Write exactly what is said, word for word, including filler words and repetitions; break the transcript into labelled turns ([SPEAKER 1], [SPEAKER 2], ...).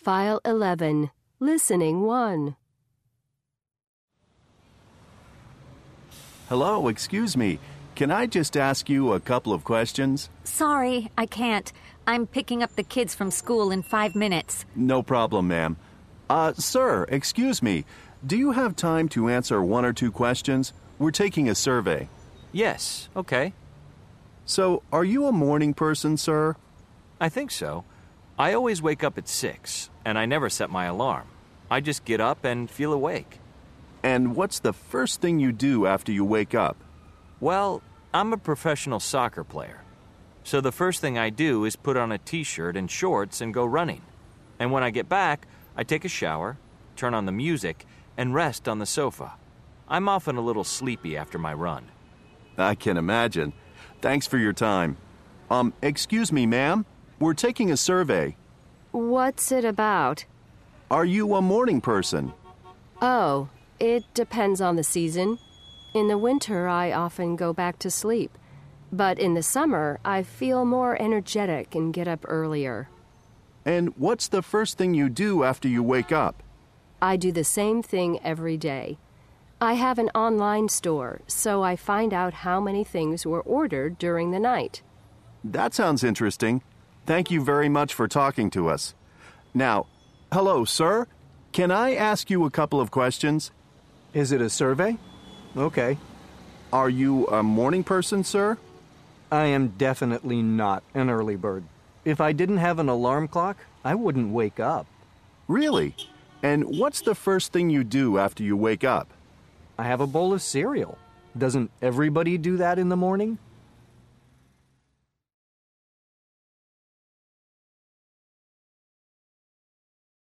[SPEAKER 1] File eleven. Listening one.
[SPEAKER 2] Hello, excuse me. Can I just ask you a couple of questions?
[SPEAKER 3] Sorry, I can't. I'm picking up the kids from school in five minutes.
[SPEAKER 2] No problem, ma'am. Uh, sir, excuse me. Do you have time to answer one or two questions? We're taking a survey.
[SPEAKER 4] Yes, okay.
[SPEAKER 2] So, are you a morning person, sir?
[SPEAKER 4] I think so. I always wake up at six, and I never set my alarm. I just get up and feel awake.
[SPEAKER 2] And what's the first thing you do after you wake up?
[SPEAKER 4] Well, I'm a professional soccer player. So the first thing I do is put on a t-shirt and shorts and go running. And when I get back, I take a shower, turn on the music, and rest on the sofa. I'm often a little sleepy after my run.
[SPEAKER 2] I can imagine. Thanks for your time. Um, excuse me, ma'am. We're taking a survey.
[SPEAKER 1] What's it about?
[SPEAKER 2] Are you a morning person?
[SPEAKER 1] Oh, it depends on the season. In the winter, I often go back to sleep. But in the summer, I feel more energetic and get up earlier.
[SPEAKER 2] And what's the first thing you do after you wake up?
[SPEAKER 1] I do the same thing every day. I have an online store, so I find out how many things were ordered during the night.
[SPEAKER 2] That sounds interesting. Thank you very much for talking to us. Now, hello, sir. Can I ask you a couple of questions?
[SPEAKER 5] Is it a survey? Okay.
[SPEAKER 2] Are you a morning person, sir?
[SPEAKER 5] I am definitely not an early bird. If I didn't have an alarm clock, I wouldn't wake up.
[SPEAKER 2] Really? And what's the first thing you do after you wake up?
[SPEAKER 5] I have a bowl of cereal. Doesn't everybody do that in the morning?